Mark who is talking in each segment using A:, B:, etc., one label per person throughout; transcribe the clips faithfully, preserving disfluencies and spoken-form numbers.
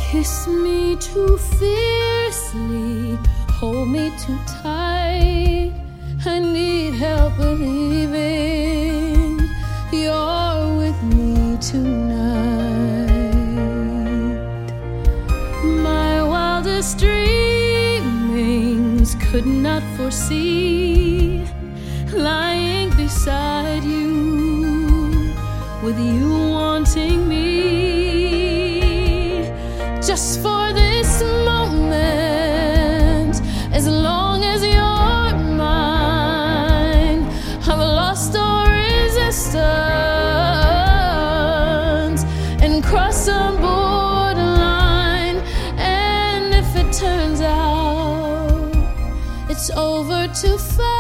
A: Kiss me too fiercely, hold me too tight. I need help believing you're with me tonight. My wildest dreamings could not foresee lying beside you, with you wanting me. Just for this moment, as long as you're mine, I've lost all resistance and crossed some borderline. And if it turns out it's over too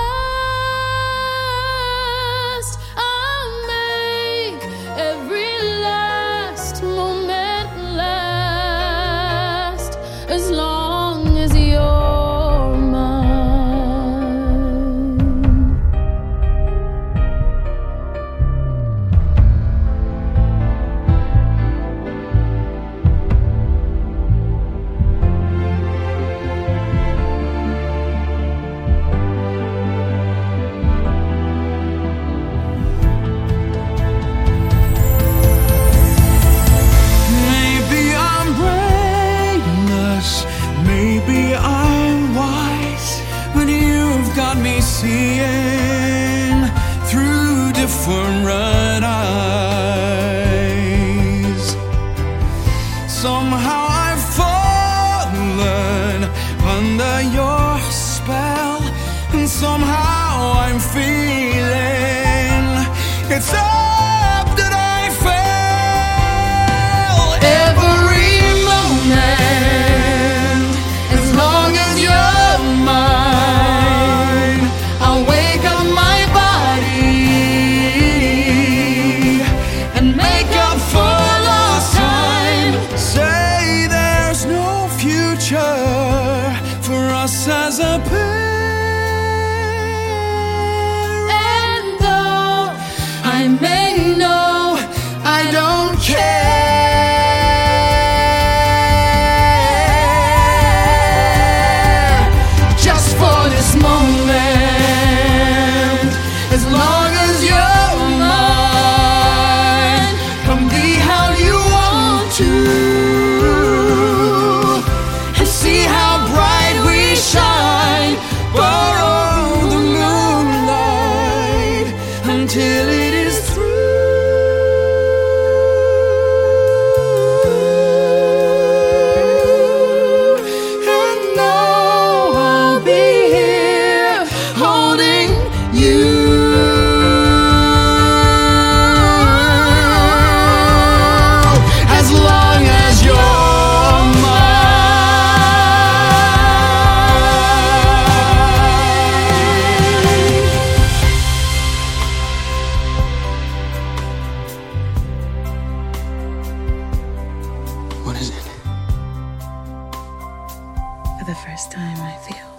A: fast, I'll make every last moment last, as long as you're mine.
B: Maybe I'm brainless, maybe I'm wise, but you've got me seeing through different eyes. Somehow I've fallen under your spell, and somehow I'm feeling it's up that I fell. Every moment, as long as you're mine, I'll wake up my body and make up for lost time. Say there's no future for us as a pair.
A: And though I may know I don't care, just for this moment, as long as you're mine, come be how you want to, and see how bright we shine. Borrow the moonlight until it is through. And now I'll be here holding you, as long as you're mine.
B: What is it?
C: For the first time, I feel